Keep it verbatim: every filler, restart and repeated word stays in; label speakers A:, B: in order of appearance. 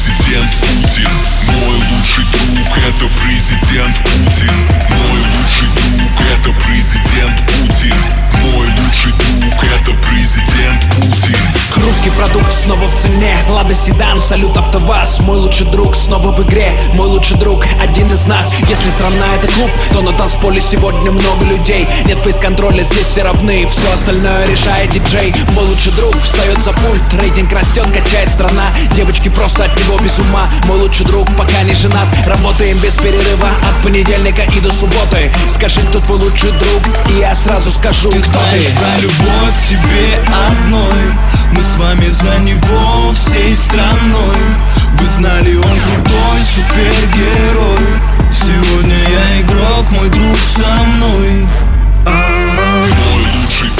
A: президент Путин. Мой лучший друг — это президент Путин. Мой лучший друг — это президент Путин. Мой лучший друг — это президент Путин.
B: Русский продукт снова в цене. Лада Седан, салют АвтоВАЗ. Мой лучший друг снова в игре. Мой лучший друг один из нас. Если страна это клуб, то на танцполе сегодня много людей. Нет фейс-контроля, здесь все равны. Все остальное решает диджей. Мой лучший друг встает за пульт. Рейтинг растет, качает страна. Девочки просто от него без ума. Мой лучший друг пока не женат. Работаем без перерыва от понедельника и до субботы. Скажи, кто твой лучший друг, и я сразу скажу,
C: ты
B: кто
C: знаешь
B: ты.
C: про любовь к тебе одной. Мы с вами за него всей страной. Вы знали, он крутой супергерой. Сегодня я игрок, мой друг со мной.
A: Мой лучший